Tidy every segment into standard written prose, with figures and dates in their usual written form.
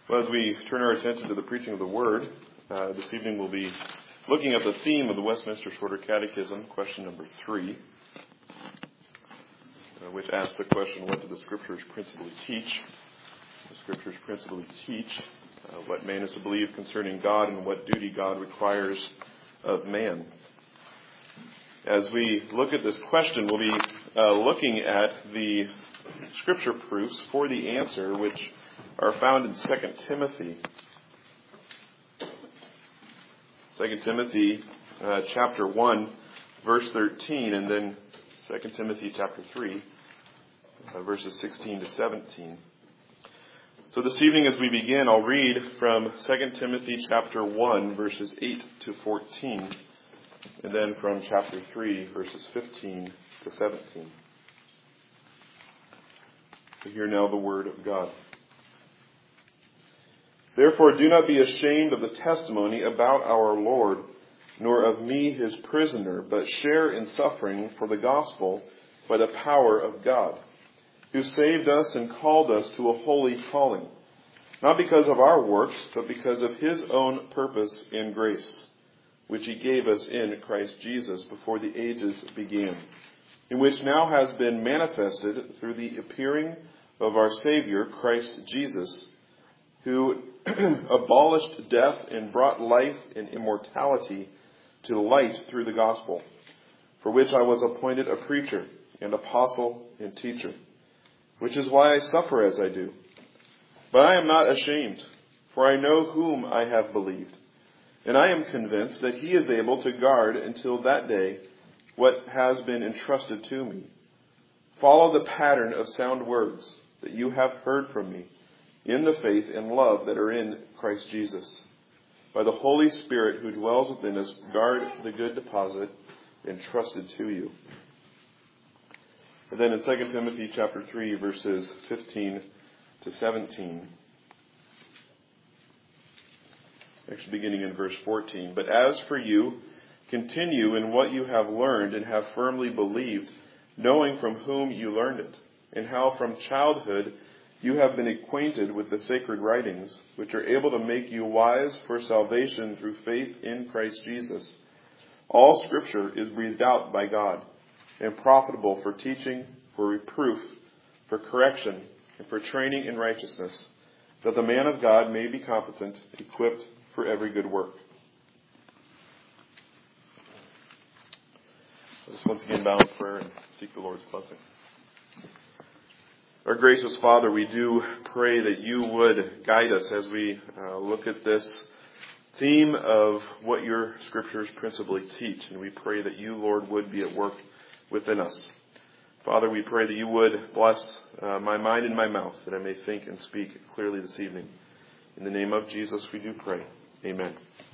Well, as we turn our attention to the preaching of the Word, this evening we'll be looking at the theme of the Westminster Shorter Catechism, question number 3, which asks the question, what do the Scriptures principally teach? The Scriptures principally teach what man is to believe concerning God and what duty God requires of man. As we look at this question, we'll be looking at the Scripture proofs for the answer, which are found in 2 Timothy. 2 Timothy chapter 1, verse 13, and then 2 Timothy chapter 3, verses 16 to 17. So this evening as we begin, I'll read from 2 Timothy chapter 1, verses 8 to 14, and then from chapter 3, verses 15 to 17. So hear now the word of God. Therefore, do not be ashamed of the testimony about our Lord, nor of me his prisoner, but share in suffering for the gospel by the power of God, who saved us and called us to a holy calling, not because of our works, but because of his own purpose and grace, which he gave us in Christ Jesus before the ages began, in which now has been manifested through the appearing of our Savior, Christ Jesus, who abolished death and brought life and immortality to light through the gospel, for which I was appointed a preacher and apostle and teacher, which is why I suffer as I do. But I am not ashamed, for I know whom I have believed, and I am convinced that he is able to guard until that day what has been entrusted to me. Follow the pattern of sound words that you have heard from me, in the faith and love that are in Christ Jesus. By the Holy Spirit who dwells within us, guard the good deposit entrusted to you. And then in 2 Timothy chapter 3, verses 15 to 17, actually beginning in verse 14, but as for you, continue in what you have learned and have firmly believed, knowing from whom you learned it, and how from childhood you have been acquainted with the sacred writings, which are able to make you wise for salvation through faith in Christ Jesus. All Scripture is breathed out by God and profitable for teaching, for reproof, for correction, and for training in righteousness, that the man of God may be competent, equipped for every good work. Let us once again bow in prayer and seek the Lord's blessing. Our gracious Father, we do pray that you would guide us as we look at this theme of what your Scriptures principally teach. And we pray that you, Lord, would be at work within us. Father, we pray that you would bless my mind and my mouth, that I may think and speak clearly this evening. In the name of Jesus, we do pray. Amen.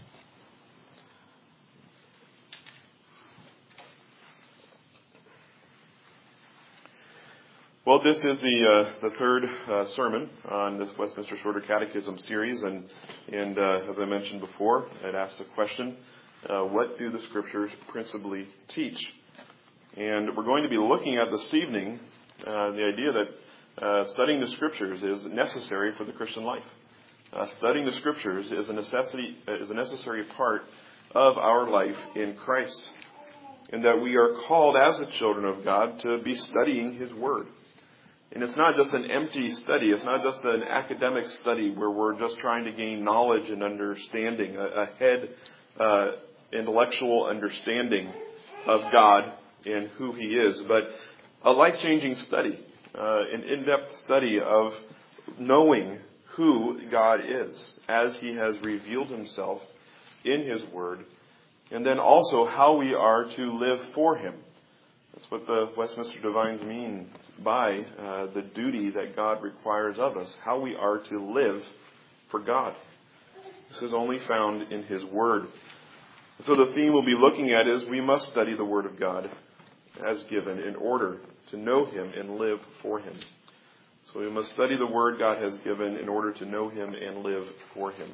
Well, this is the third sermon on this Westminster Shorter Catechism series, and as I mentioned before, I'd asked the question, what do the Scriptures principally teach? And we're going to be looking at this evening the idea that studying the Scriptures is necessary for the Christian life. Studying the Scriptures is a necessary part of our life in Christ, and that we are called as the children of God to be studying His Word. And it's not just an empty study. It's not just an academic study where we're just trying to gain knowledge and understanding, a head intellectual understanding of God and who He is, but a life-changing study, an in-depth study of knowing who God is as He has revealed Himself in His Word, and then also how we are to live for Him. That's what the Westminster Divines mean by the duty that God requires of us, how we are to live for God. This is only found in His Word. So the theme we'll be looking at is we must study the Word of God as given in order to know Him and live for Him. So we must study the Word God has given in order to know Him and live for Him.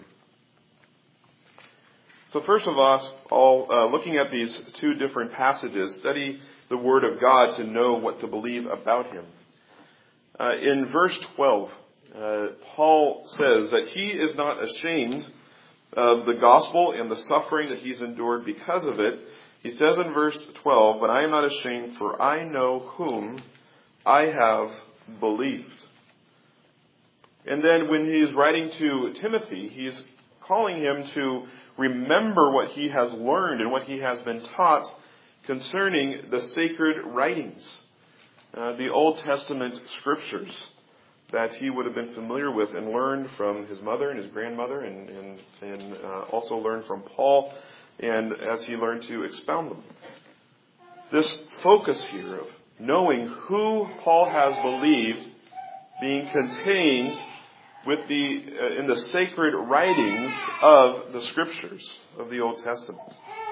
So first of all, looking at these two different passages, study the Word of God to know what to believe about Him. In verse 12, Paul says says that he is not ashamed of the gospel and the suffering that he's endured because of it. He says in verse 12, "But I am not ashamed, for I know whom I have believed." And then when he's writing to Timothy, he's calling him to remember what he has learned and what he has been taught concerning the sacred writings, the Old Testament scriptures that he would have been familiar with and learned from his mother and his grandmother and also learned from Paul and as he learned to expound them. This focus here of knowing who Paul has believed being contained in the sacred writings of the scriptures of the Old Testament.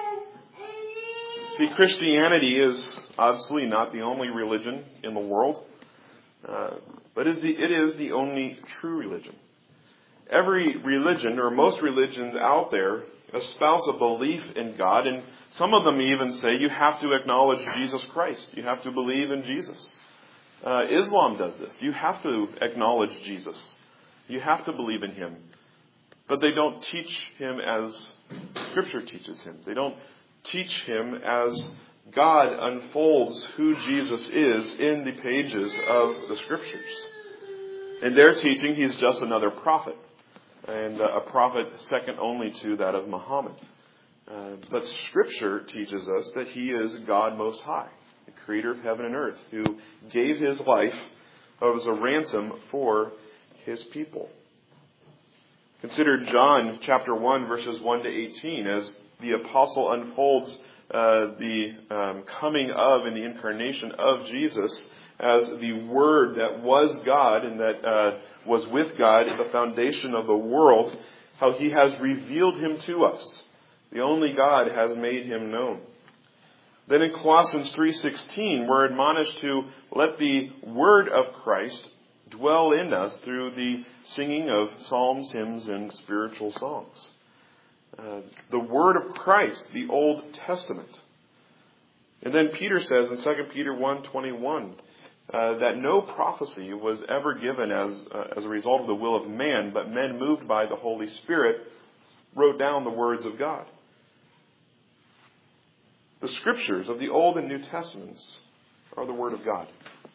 See, Christianity is obviously not the only religion in the world, but it is the only true religion. Every religion, or most religions out there, espouse a belief in God, and some of them even say you have to acknowledge Jesus Christ. You have to believe in Jesus. Islam does this. You have to acknowledge Jesus. You have to believe in him. But they don't teach him as Scripture teaches him. They don't teach him as God unfolds who Jesus is in the pages of the Scriptures. In their teaching, he's just another prophet, and a prophet second only to that of Muhammad. But Scripture teaches us that he is God Most High, the creator of heaven and earth, who gave his life as a ransom for his people. Consider John chapter 1, verses 1 to 18, as the apostle unfolds the coming of and the incarnation of Jesus as the Word that was God and that was with God at the foundation of the world, how he has revealed him to us. The only God has made him known. Then in Colossians 3:16, we're admonished to let the Word of Christ dwell in us through the singing of psalms, hymns, and spiritual songs. The Word of Christ, the Old Testament. And then Peter says in 2 Peter 1:21 that no prophecy was ever given as a result of the will of man, but men moved by the Holy Spirit wrote down the words of God. The Scriptures of the Old and New Testaments are the Word of God.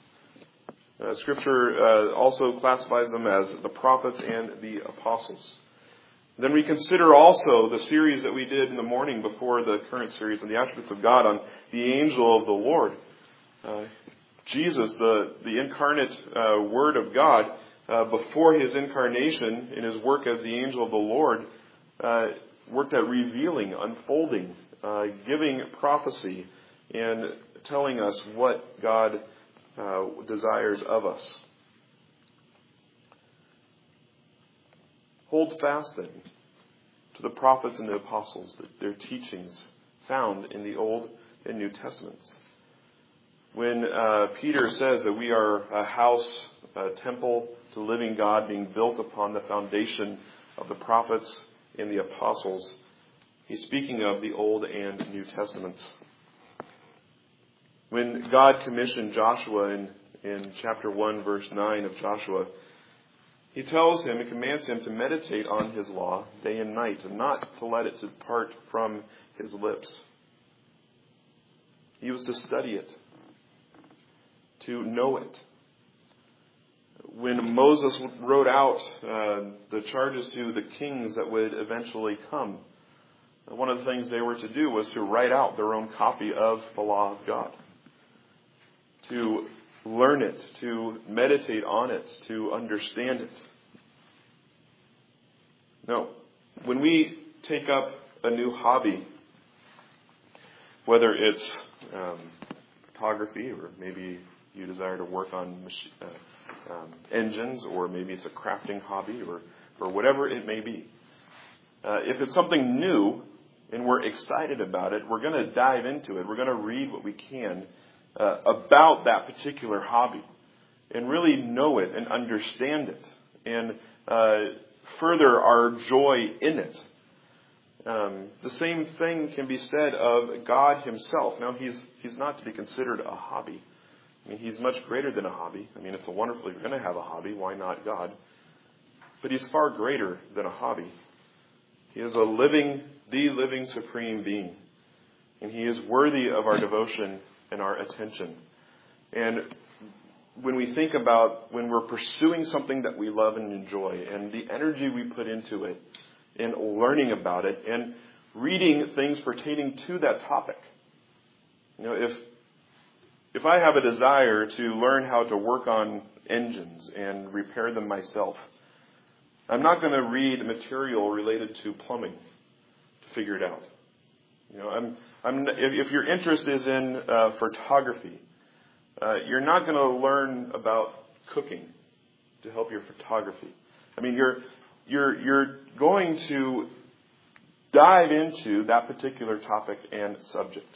Scripture also classifies them as the prophets and the apostles. Then we consider also the series that we did in the morning before the current series on the attributes of God on the angel of the Lord. Jesus, the incarnate Word of God, before his incarnation in his work as the angel of the Lord, worked at revealing, unfolding, giving prophecy, and telling us what God desires of us. Hold fast then to the prophets and the apostles, their teachings found in the Old and New Testaments. When Peter says that we are a house, a temple to the living God being built upon the foundation of the prophets and the apostles, he's speaking of the Old and New Testaments. When God commissioned Joshua in chapter 1, verse 9 of Joshua, he tells him and commands him to meditate on his law day and night and not to let it depart from his lips. He was to study it, to know it. When Moses wrote out the charges to the kings that would eventually come, one of the things they were to do was to write out their own copy of the law of God, to learn it, to meditate on it, to understand it. Now, when we take up a new hobby, whether it's photography, or maybe you desire to work on engines, or maybe it's a crafting hobby, or whatever it may be, if it's something new and we're excited about it, we're going to dive into it. We're going to read what we can about that particular hobby and really know it and understand it and further our joy in it. The same thing can be said of God himself. Now, he's not to be considered a hobby. I mean, he's much greater than a hobby. I mean, it's a wonderful, if you're going to have a hobby, why not God? But He's far greater than a hobby. He is the living supreme being. And He is worthy of our devotion and our attention. And when we think about when we're pursuing something that we love and enjoy, and the energy we put into it, and learning about it, and reading things pertaining to that topic. If I have a desire to learn how to work on engines and repair them myself, I'm not going to read material related to plumbing to figure it out. If your interest is in photography, you're not going to learn about cooking to help your photography. I mean, you're going to dive into that particular topic and subject.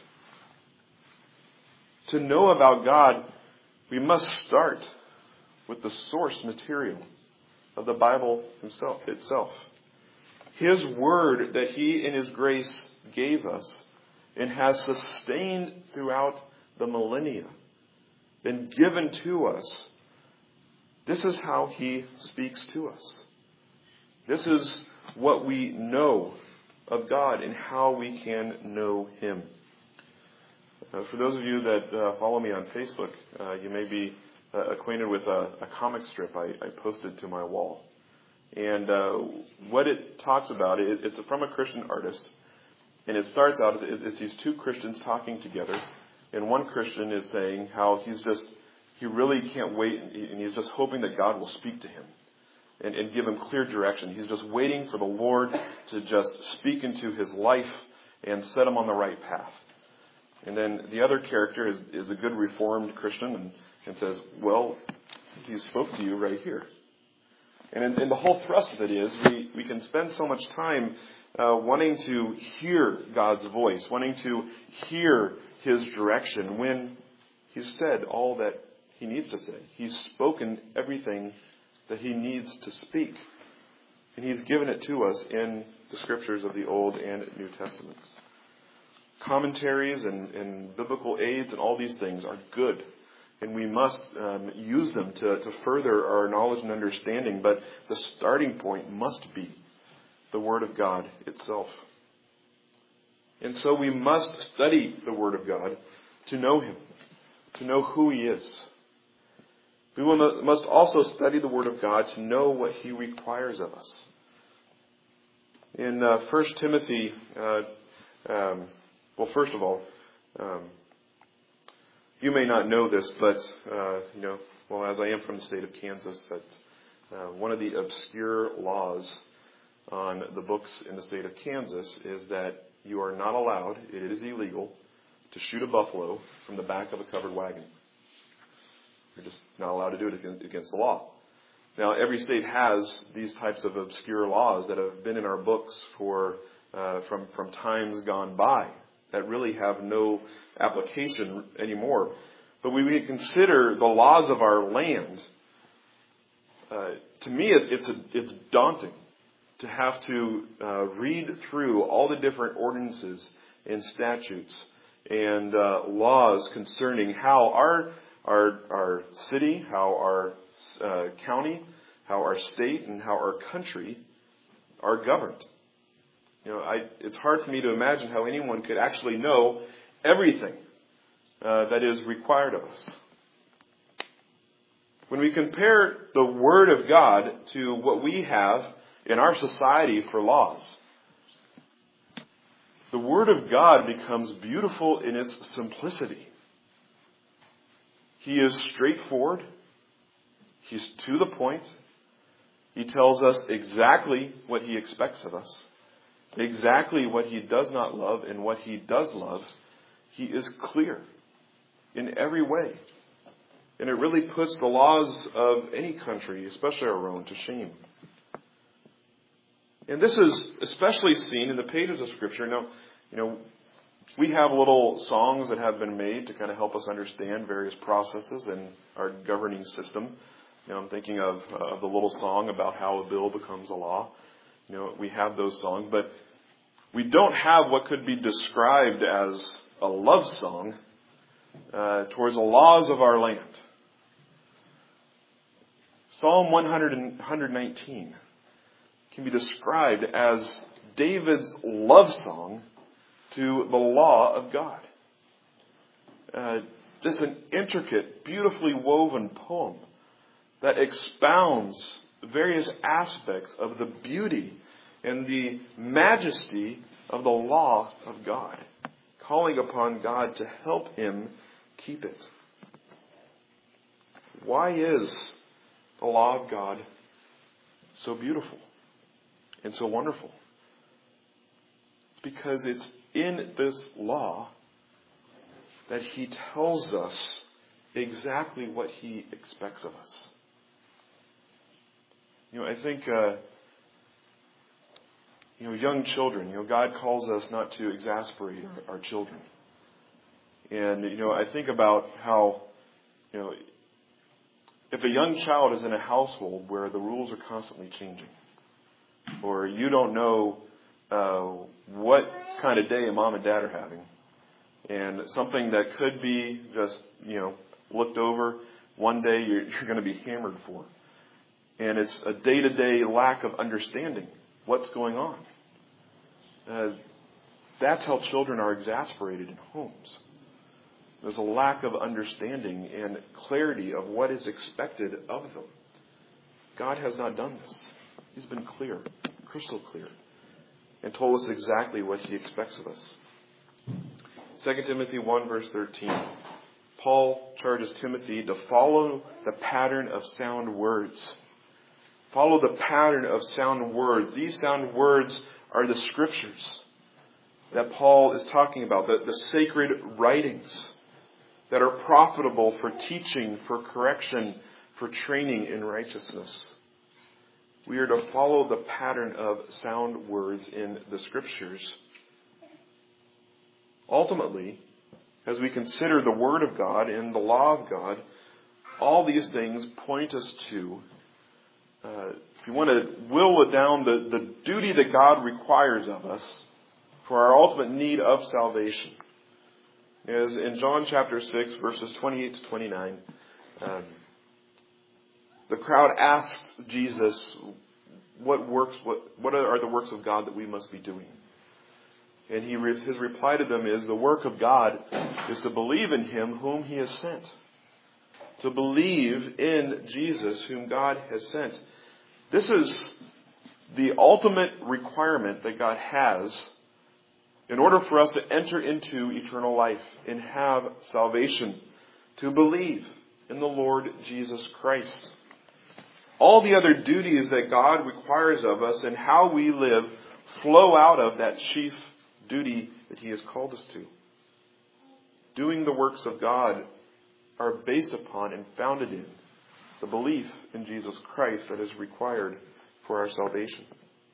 To know about God, we must start with the source material of the Bible itself. His Word that He in His grace gave us and has sustained throughout the millennia, been given to us. This is how He speaks to us. This is what we know of God and how we can know Him. For those of you that follow me on Facebook, you may be acquainted with a comic strip I posted to my wall. And what it talks about, it's from a Christian artist. And it starts out, it's these two Christians talking together. And one Christian is saying how he really can't wait, and he's just hoping that God will speak to him and give him clear direction. He's just waiting for the Lord to just speak into his life and set him on the right path. And then the other character is a good Reformed Christian and says, well, He spoke to you right here. And the whole thrust of it is we can spend so much time wanting to hear God's voice, wanting to hear His direction when He's said all that He needs to say. He's spoken everything that He needs to speak. And He's given it to us in the Scriptures of the Old and New Testaments. Commentaries and biblical aids and all these things are good. And we must use them to further our knowledge and understanding. But the starting point must be the Word of God itself. And so we must study the Word of God to know Him, to know who He is. We must also study the Word of God to know what He requires of us. In 1 Timothy, first of all, you may not know this, but, as I am from the state of Kansas, that one of the obscure laws on the books in the state of Kansas is that you are not allowed, it is illegal, to shoot a buffalo from the back of a covered wagon. You're just not allowed to do it against the law. Now, every state has these types of obscure laws that have been in our books from times gone by that really have no application anymore. But when we consider the laws of our land, to me it's daunting to have to read through all the different ordinances and statutes and laws concerning how our city, how our county, how our state, and how our country are governed. It's hard for me to imagine how anyone could actually know everything that is required of us. When we compare the Word of God to what we have in our society for laws, the Word of God becomes beautiful in its simplicity. He is straightforward. He's to the point. He tells us exactly what He expects of us. Exactly what He does not love and what He does love. He is clear in every way. And it really puts the laws of any country, especially our own, to shame. And this is especially seen in the pages of Scripture. Now, we have little songs that have been made to kind of help us understand various processes in our governing system. I'm thinking of the little song about how a bill becomes a law. We have those songs, but we don't have what could be described as a love song towards the laws of our land. Psalm 119 can be described as David's love song to the law of God. Just an intricate, beautifully woven poem that expounds various aspects of the beauty and the majesty of the law of God, calling upon God to help him keep it. Why is the law of God so beautiful and so wonderful? It's because it's in this law that he tells us exactly what he expects of us. I think, young children, God calls us not to exasperate our children. And, I think about how, if a young child is in a household where the rules are constantly changing, or you don't know what kind of day mom and dad are having, and something that could be just, looked over, one day you're going to be hammered for. And it's a day-to-day lack of understanding what's going on. That's how children are exasperated in homes. There's a lack of understanding and clarity of what is expected of them. God has not done this. He's been clear, crystal clear, and told us exactly what he expects of us. 2 Timothy 1 verse 13. Paul charges Timothy to follow the pattern of sound words. Follow the pattern of sound words. These sound words are the scriptures that Paul is talking about, the sacred writings that are profitable for teaching, for correction, for training in righteousness. We are to follow the pattern of sound words in the scriptures. Ultimately, as we consider the Word of God and the law of God, all these things point us to, if you want to will it down, the duty that God requires of us for our ultimate need of salvation. Is in John chapter 6, verses 28 to 29, the crowd asks Jesus, what are the works of God that we must be doing? And his reply to them is, the work of God is to believe in him whom he has sent. To believe in Jesus whom God has sent. This is the ultimate requirement that God has in order for us to enter into eternal life and have salvation. To believe in the Lord Jesus Christ. All the other duties that God requires of us and how we live flow out of that chief duty that he has called us to. Doing the works of God are based upon and founded in the belief in Jesus Christ that is required for our salvation.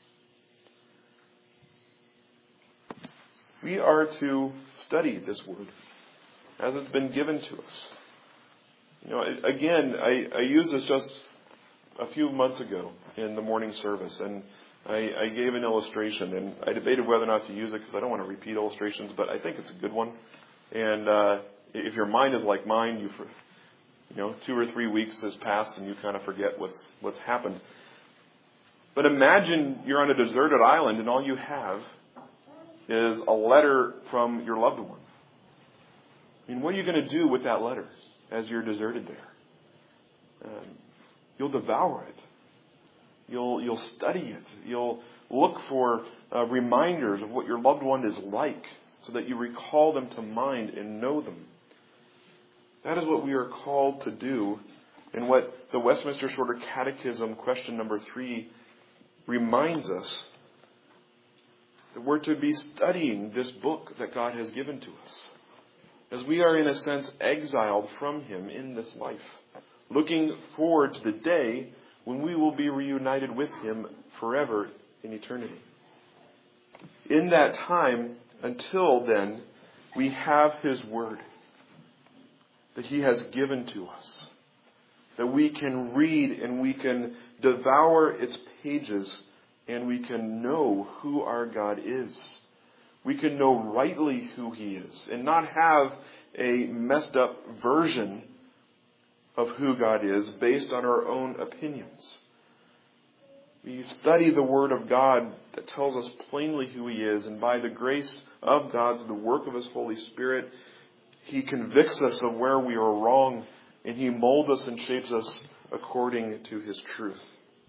We are to study this word as it's been given to us. Again, I used this just a few months ago in the morning service, and I gave an illustration, and I debated whether or not to use it because I don't want to repeat illustrations, but I think it's a good one. And if your mind is like mine, 2 or 3 weeks has passed and you kind of forget what's happened. But imagine you're on a deserted island and all you have is a letter from your loved one. What are you going to do with that letter as you're deserted there? You'll devour it. You'll study it. You'll look for reminders of what your loved one is like so that you recall them to mind and know them. That is what we are called to do, and what the Westminster Shorter Catechism, question number 3, reminds us. That we're to be studying this book that God has given to us. As we are, in a sense, exiled from him in this life. Looking forward to the day when we will be reunited with him forever in eternity. In that time, until then, we have his word that he has given to us. That we can read and we can devour its pages and we can know who our God is. We can know rightly who he is and not have a messed up version of who God is based on our own opinions. We study the Word of God that tells us plainly who He is, and by the grace of God, through the work of His Holy Spirit, He convicts us of where we are wrong, and He molds us and shapes us according to His truth.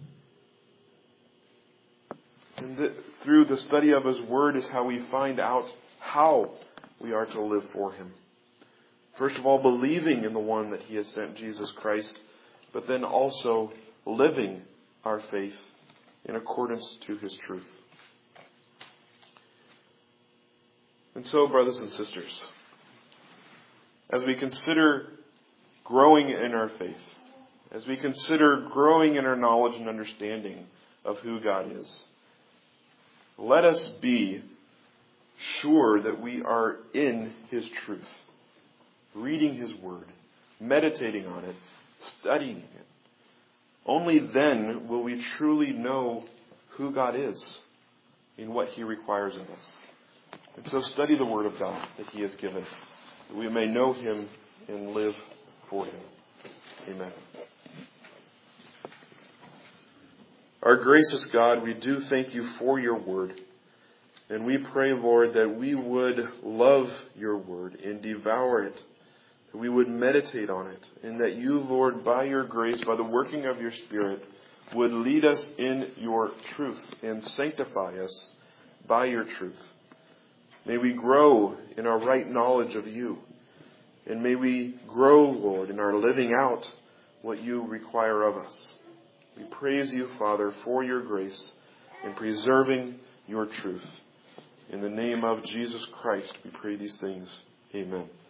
And through the study of His Word is how we find out how we are to live for Him. First of all, believing in the one that He has sent, Jesus Christ, but then also living our faith in accordance to His truth. And so, brothers and sisters, as we consider growing in our faith, as we consider growing in our knowledge and understanding of who God is, let us be sure that we are in His truth, reading His Word, meditating on it, studying it. Only then will we truly know who God is and what He requires of us. And so study the Word of God that He has given, that we may know Him and live for Him. Amen. Our gracious God, we do thank You for Your Word. And we pray, Lord, that we would love Your Word and devour it, that we would meditate on it, and that You, Lord, by Your grace, by the working of Your Spirit, would lead us in Your truth and sanctify us by Your truth. May we grow in our right knowledge of You, and may we grow, Lord, in our living out what You require of us. We praise You, Father, for Your grace in preserving Your truth. In the name of Jesus Christ, we pray these things. Amen.